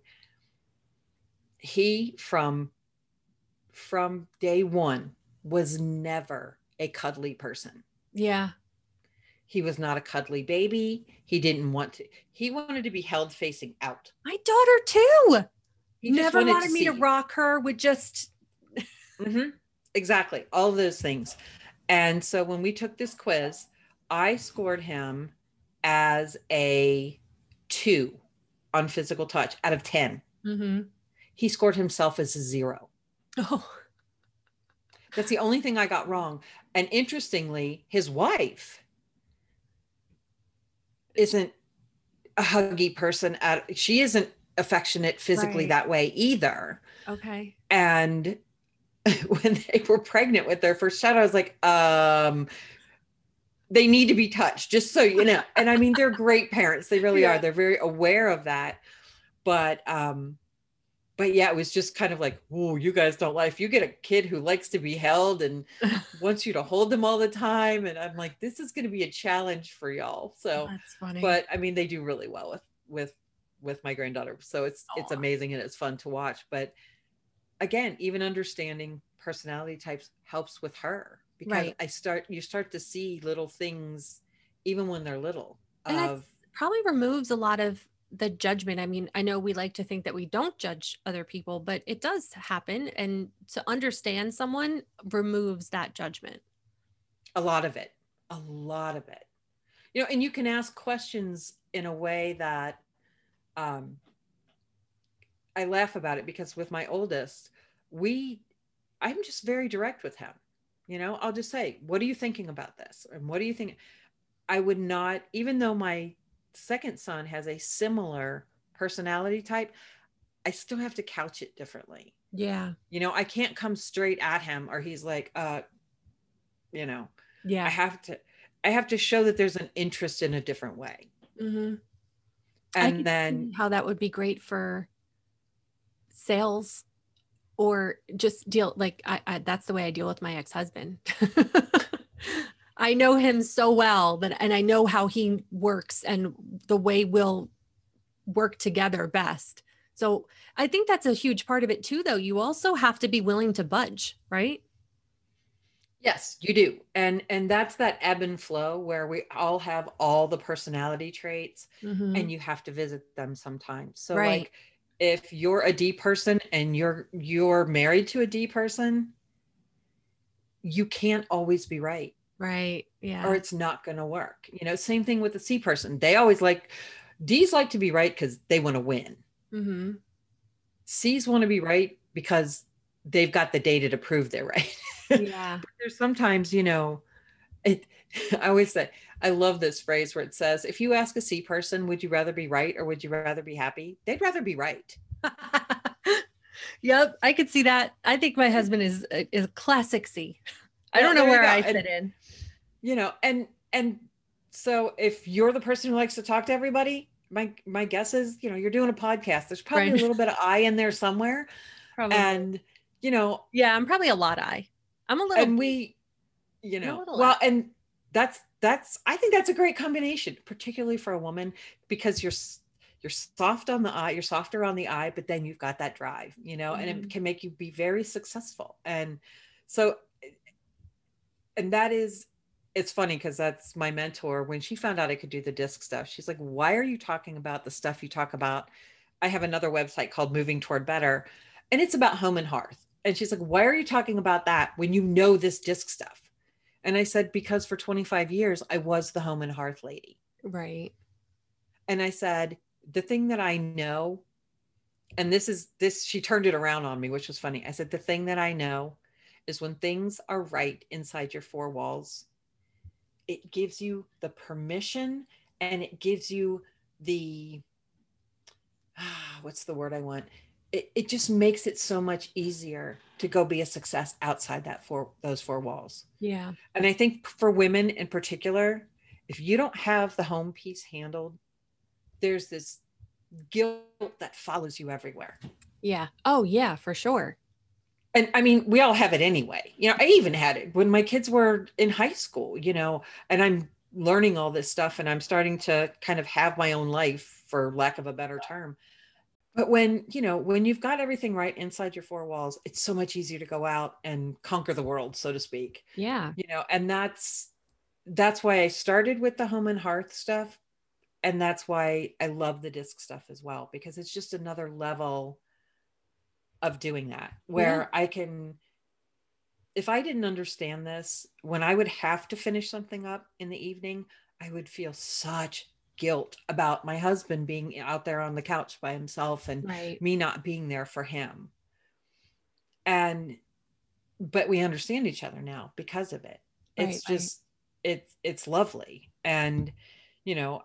he from from day one was never a cuddly person. Yeah. He was not a cuddly baby. He didn't want to, he wanted to be held facing out. My daughter too. He just Never wanted wanted to me to see. rock her with just Mm-hmm. Exactly. All of those things. And so when we took this quiz, I scored him as a two on physical touch out of ten. Mm-hmm. He scored himself as a zero. Oh. That's the only thing I got wrong. And interestingly, his wife isn't a huggy person. At, she isn't affectionate physically Right. that way either. Okay. And when they were pregnant with their first child, I was like, um, they need to be touched, just so you know. And I mean, they're great parents. They really Yeah. are. They're very aware of that. But um, but yeah, it was just kind of like, oh, you guys don't like, if you get a kid who likes to be held and wants you to hold them all the time. And I'm like, this is going to be a challenge for y'all. So, That's funny. but I mean, they do really well with, with, with my granddaughter. So it's, Aw. it's amazing and it's fun to watch. But again, even understanding personality types helps with her, because Right. I start, you start to see little things, even when they're little, And that of, probably removes a lot of the judgment. I mean, I know we like to think that we don't judge other people, but it does happen. And to understand someone removes that judgment. a lot of it, a lot of it, you know, and you can ask questions in a way that, um, I laugh about it, because with my oldest, we, I'm just very direct with him. You know, I'll just say, what are you thinking about this? And what do you think? I would not, even though my second son has a similar personality type, I still have to couch it differently. Yeah. You know, I can't come straight at him or he's like, uh, you know, Yeah. I have to, I have to show that there's an interest in a different way. Mm-hmm. I And could then see how that would be great for sales, or just deal like I, I that's the way I deal with my ex-husband. I know him so well that, and I know how he works and the way we'll work together best. So I think that's a huge part of it too, though. You also have to be willing to budge, right? yes, you do. And and that's that ebb and flow where we all have all the personality traits Mm-hmm. and you have to visit them sometimes. So Right. like if you're a D person and you're you're married to a D person, you can't always be right, Right. or Yeah. it's not going to work. You know, same thing with the C person. They always like, D's like to be right cuz they want to win. Mm-hmm. C's want to be right because they've got the data to prove they're right. Yeah. But there's sometimes, you know, it, I always say, I love this phrase where it says, if you ask a C person, would you rather be right or would you rather be happy? They'd rather be right. Yep. I could see that. I think my husband is is a classic C. I Well, don't know there you where go. I And, fit in. you know, and, and so if you're the person who likes to talk to everybody, my, my guess is, you know, you're doing a podcast. There's probably Right. a little bit of I in there somewhere. Probably. And, you know, Yeah, I'm probably a lot I. I'm a little and B. we, you I'm a know, little well, I. and that's, that's, I think that's a great combination, particularly for a woman, because you're, you're soft on the eye, you're softer on the eye, but then you've got that drive, you know, and it Mhm. can make you be very successful. And so, and that is, it's funny because that's my mentor. When she found out I could do the disc stuff, she's like, why are you talking about the stuff you talk about? I have another website called Moving Toward Better, and it's about home and hearth. And she's like, why are you talking about that when you know this disc stuff? And I said, because for twenty-five years, I was the home and hearth lady. Right. And I said, the thing that I know, and this is this, she turned it around on me, which was funny. I said, the thing that I know is when things are right inside your four walls, it gives you the permission and it gives you the, ah, what's the word I want? It, it just makes it so much easier to go be a success outside that four, those four walls. Yeah. And I think for women in particular, if you don't have the home piece handled, there's this guilt that follows you everywhere. Yeah. Oh, yeah, for sure. And I mean, we all have it anyway. You know, I even had it when my kids were in high school, you know, and I'm learning all this stuff and I'm starting to kind of have my own life, for lack of a better term. But when, you know, when you've got everything right inside your four walls, it's so much easier to go out and conquer the world, so to speak. Yeah. You know, and that's, that's why I started with the home and hearth stuff. And that's why I love the disc stuff as well, because it's just another level of doing that where Yeah. I can, if I didn't understand this, when I would have to finish something up in the evening, I would feel such guilt about my husband being out there on the couch by himself and Right. me not being there for him. And, but we understand each other now because of it. Right. It's just, right. it's, it's lovely. And, you know,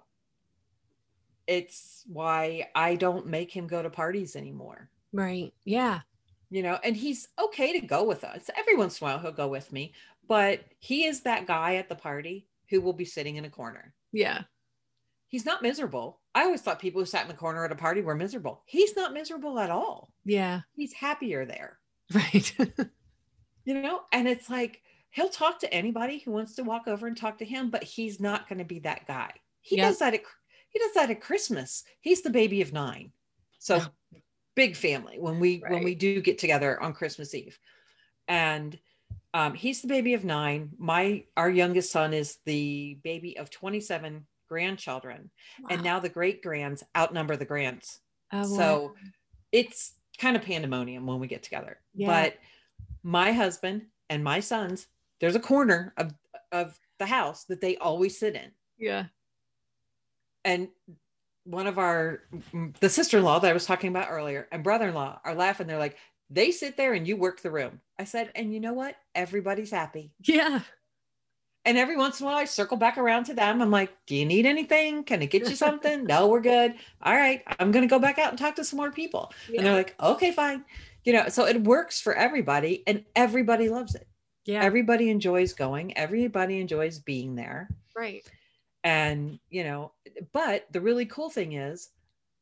it's why I don't make him go to parties anymore. Right. Yeah. You know, and he's okay to go with us. Every once in a while, he'll go with me, but he is that guy at the party who will be sitting in a corner. Yeah. he's not miserable. I always thought people who sat in the corner at a party were miserable. He's not miserable at all. Yeah. He's happier there. Right. You know, and it's like, he'll talk to anybody who wants to walk over and talk to him, but he's not going to be that guy. He yep. does that at, he does that at Christmas. He's the baby of nine. So big family when we, right. when we do get together on Christmas Eve. And um, he's the baby of nine. My, our youngest son is the baby of twenty-seven grandchildren. Wow. And now the great grands outnumber the grands. Oh, so wow. it's kind of pandemonium when we get together. Yeah. But my husband and my sons, there's a corner of, of the house that they always sit in. Yeah. And one of our, the sister-in-law that I was talking about earlier and brother-in-law are laughing. They're like, they sit there and you work the room. I said, and you know what? Everybody's happy. Yeah. And every once in a while I circle back around to them. I'm like, do you need anything? Can I get you something? No, we're good. All right. I'm going to go back out and talk to some more people. Yeah. And they're like, okay, fine. You know, so it works for everybody and everybody loves it. Yeah. Everybody enjoys going. Everybody enjoys being there. Right. And, you know, but the really cool thing is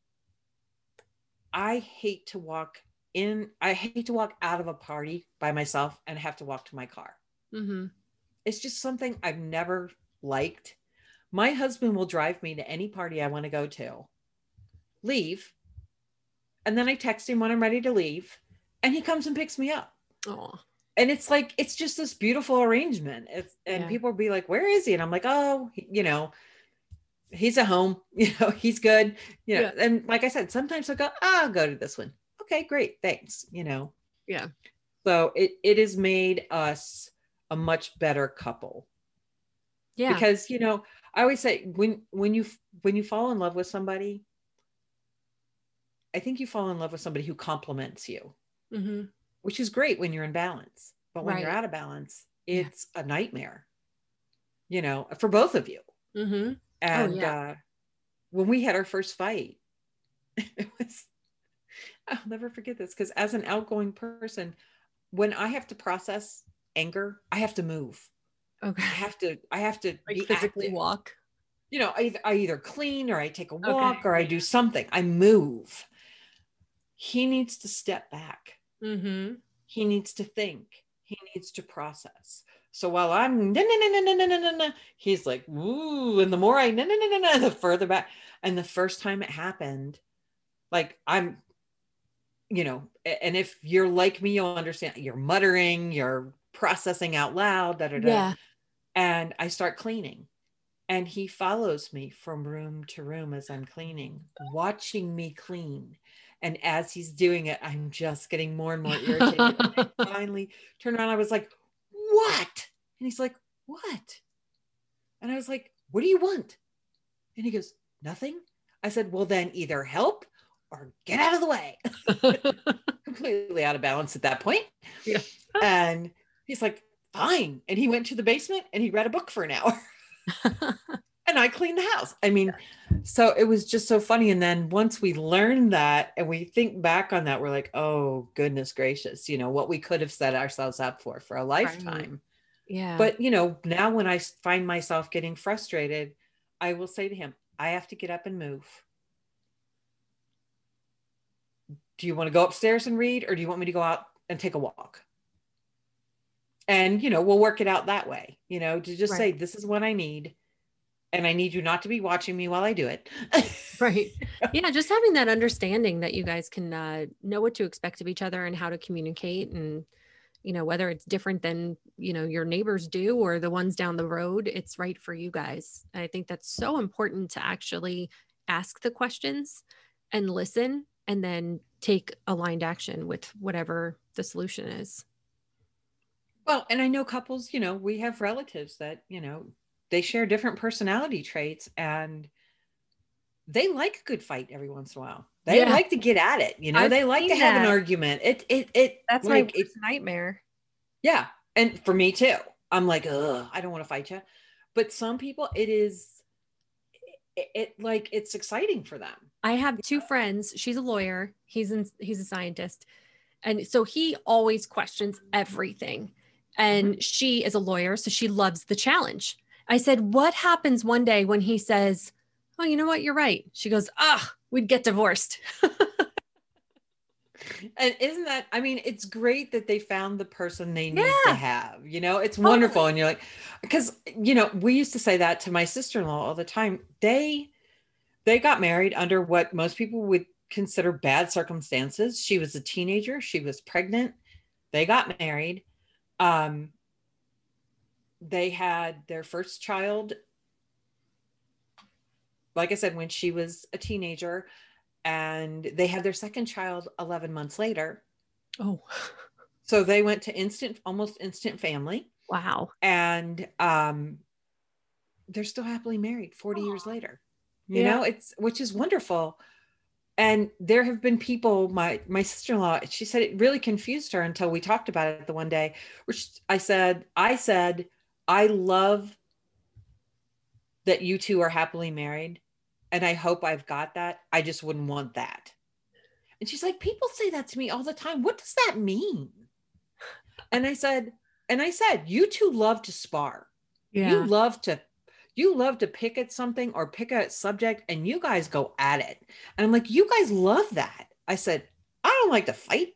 I hate to walk in, I hate to walk out of a party by myself and have to walk to my car. Mm-hmm. It's just something I've never liked. My husband will drive me to any party I want to go to, leave, and then I text him when I'm ready to leave, and he comes and picks me up. Oh, and it's like, it's just this beautiful arrangement. It's, and yeah. people will be like, where is he? And I'm like, oh, you know, he's at home, you know, he's good. You know, yeah. And like I said, sometimes I'll go, oh, I'll go to this one. Okay, great. Thanks. You know? Yeah. So it, it has made us a much better couple. Yeah. Because, you know, I always say when, when you, when you fall in love with somebody, I think you fall in love with somebody who compliments you, mm-hmm. which is great when you're in balance, but when right. you're out of balance, it's yeah. a nightmare, you know, for both of you. Mm-hmm. And, oh, yeah. uh, when we had our first fight, it was, I'll never forget this. Cause as an outgoing person, when I have to process anger, I have to move. Okay. I have to, I have to like be physically active. Walk. You know, I either, I either clean or I take a walk okay. or I do something. I move. He needs to step back. Mm-hmm. He needs to think. He needs to process. So while I'm, no, no, no, no, no, no, no, no, he's like, ooh, and the more I, no, no, no, no, no, the further back. And the first time it happened, like I'm, you know, and if you're like me, you'll understand, you're muttering, you're processing out loud, da, da, da. Yeah. And I start cleaning. And he follows me from room to room as I'm cleaning, watching me clean. And as he's doing it, I'm just getting more and more irritated. And I finally turned around. I was like, what? And he's like, what? And I was like, what do you want? And he goes, nothing. I said, well, then either help or get out of the way. Completely out of balance at that point. Yeah. And he's like, fine. And he went to the basement and he read a book for an hour. And I cleaned the house. I mean, so it was just so funny. And then once we learned that and we think back on that, we're like, oh, goodness gracious, you know, what we could have set ourselves up for, for a lifetime. Yeah. But, you know, now when I find myself getting frustrated, I will say to him, I have to get up and move. Do you want to go upstairs and read, or do you want me to go out and take a walk? And, you know, we'll work it out that way, you know, to just right. say, this is what I need. And I need you not to be watching me while I do it. Right. Yeah. Just having that understanding that you guys can uh, know what to expect of each other and how to communicate. And, you know, whether it's different than, you know, your neighbors do or the ones down the road, it's right for you guys. And I think that's so important to actually ask the questions and listen and then take aligned action with whatever the solution is. Well, and I know couples, you know, we have relatives that, you know, they share different personality traits and they like a good fight every once in a while. They yeah. like to get at it. You know, I've they like to have that. An argument. It, it, it, that's like, my it's nightmare. Yeah. And for me too, I'm like, ugh, I don't want to fight you. But some people it is, it, it like, it's exciting for them. I have two friends. She's a lawyer. He's in, he's a scientist. And so he always questions everything. And mm-hmm. she is a lawyer, so she loves the challenge. I said, what happens one day when he says, oh, you know what? You're right. She goes, ah, we'd get divorced. And isn't that, I mean, it's great that they found the person they need Yeah. to have, you know, it's wonderful. Totally. And you're like, because, you know, we used to say that to my sister-in-law all the time. They, they got married under what most people would consider bad circumstances. She was a teenager. She was pregnant. They got married. Um, they had their first child, like I said, when she was a teenager, and they had their second child eleven months later. Oh, so they went to instant, almost instant family. Wow. And um, they're still happily married forty years later, you Yeah. know, it's, which is wonderful. And there have been people, my, my sister-in-law, she said it really confused her until we talked about it the one day, which I said, I said, I love that you two are happily married. And I hope I've got that. I just wouldn't want that. And she's like, people say that to me all the time. What does that mean? And I said, and I said, you two love to spar. Yeah. You love to, you love to pick at something or pick a subject and you guys go at it. And I'm like, you guys love that. I said, I don't like to fight.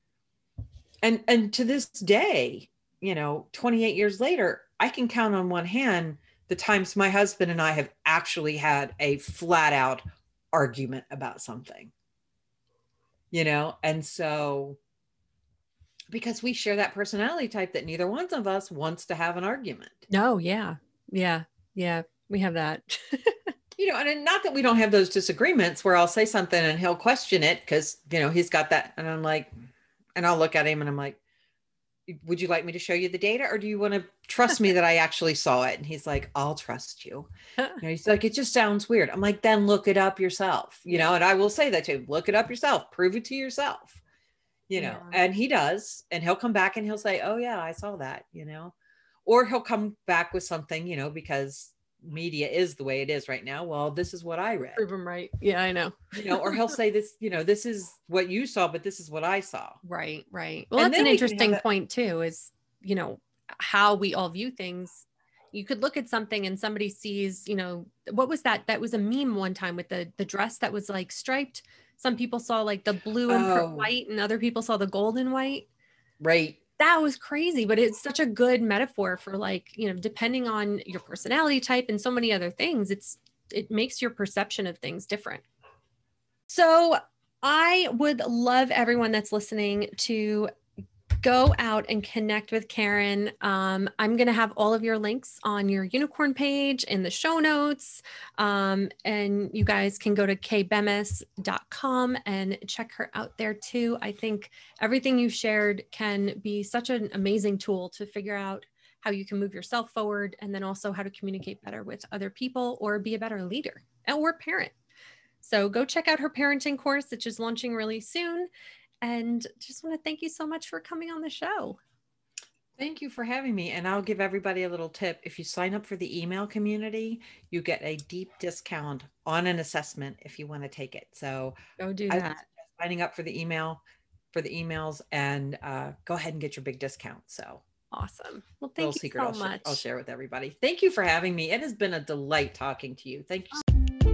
And, and to this day, you know, twenty-eight years later, I can count on one hand the times my husband and I have actually had a flat out argument about something, you know? And so, because we share that personality type that neither one of us wants to have an argument. No. Yeah. Yeah. Yeah. We have that. You know, and not that we don't have those disagreements where I'll say something and he'll question it because, you know, he's got that. And I'm like, and I'll look at him and I'm like, would you like me to show you the data or do you want to trust me that I actually saw it? And he's like, I'll trust you. You know, he's like, it just sounds weird. I'm like, then look it up yourself, you know, and I will say that to him, look it up yourself, prove it to yourself, you know, Yeah. and he does, and he'll come back and he'll say, oh yeah, I saw that, you know, or he'll come back with something, you know, because media is the way it is right now. Well, this is what I read. Prove them right. Yeah, I know. You know, or he'll say this, you know, this is what you saw, but this is what I saw. Right, right. Well, And that's an then we can have interesting that- point too, is, you know, how we all view things. You could look at something and somebody sees, you know, what was that? That was a meme one time with the the dress that was like striped. Some people saw like the blue and Oh. white and other people saw the gold and white. Right. That was crazy, but it's such a good metaphor for like, you know, depending on your personality type and so many other things, it's, it makes your perception of things different. So I would love everyone that's listening to go out and connect with Karen. Um, I'm going to have all of your links on your unicorn page in the show notes. Um, and you guys can go to k bemis dot com and check her out there too. I think everything you shared can be such an amazing tool to figure out how you can move yourself forward and then also how to communicate better with other people or be a better leader or parent. So go check out her parenting course, which is launching really soon. And just want to thank you so much for coming on the show. Thank you for having me. And I'll give everybody a little tip. If you sign up for the email community, you get a deep discount on an assessment if you want to take it. So Go do I that. suggest signing up for the email, for the emails, and uh, go ahead and get your big discount. So Awesome. Well, little thank you secret so I'll, share, much. I'll share with everybody. Thank you for having me. It has been a delight talking to you. Thank you.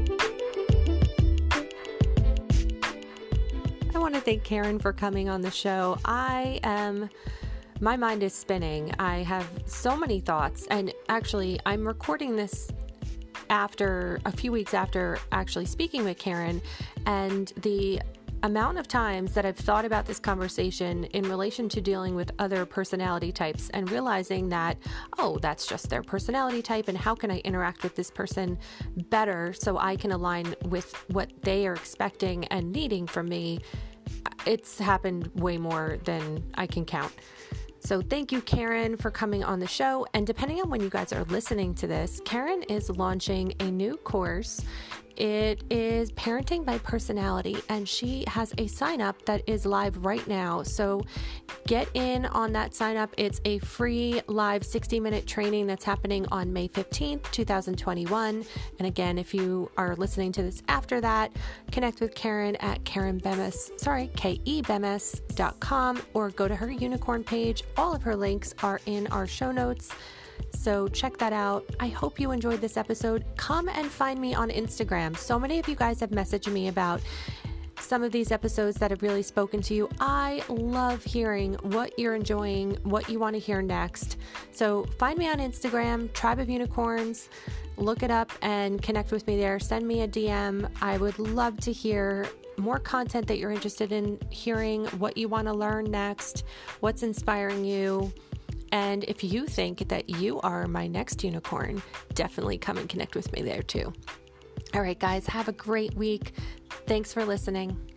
I want to thank Karen for coming on the show. I am, my mind is spinning. I have so many thoughts, and actually I'm recording this after a few weeks after actually speaking with Karen, and the amount of times that I've thought about this conversation in relation to dealing with other personality types and realizing that, oh, that's just their personality type, and how can I interact with this person better so I can align with what they are expecting and needing from me. It's happened way more than I can count. So thank you, Karen, for coming on the show. And depending on when you guys are listening to this, Karen is launching a new course. It is Parenting by Personality, and she has a sign up that is live right now. So get in on that sign up. It's a free live sixty minute training that's happening on May fifteenth, twenty twenty-one. And again, if you are listening to this after that, connect with Karen at Karen Bemis, sorry, K E bemis dot com, or go to her unicorn page. All of her links are in our show notes. So check that out. I hope you enjoyed this episode. Come and find me on Instagram. So many of you guys have messaged me about some of these episodes that have really spoken to you. I love hearing what you're enjoying, what you want to hear next. So find me on Instagram, Tribe of Unicorns. Look it up and connect with me there. Send me a D M. I would love to hear more content that you're interested in hearing, what you want to learn next, what's inspiring you. And if you think that you are my next unicorn, definitely come and connect with me there too. All right, guys, have a great week. Thanks for listening.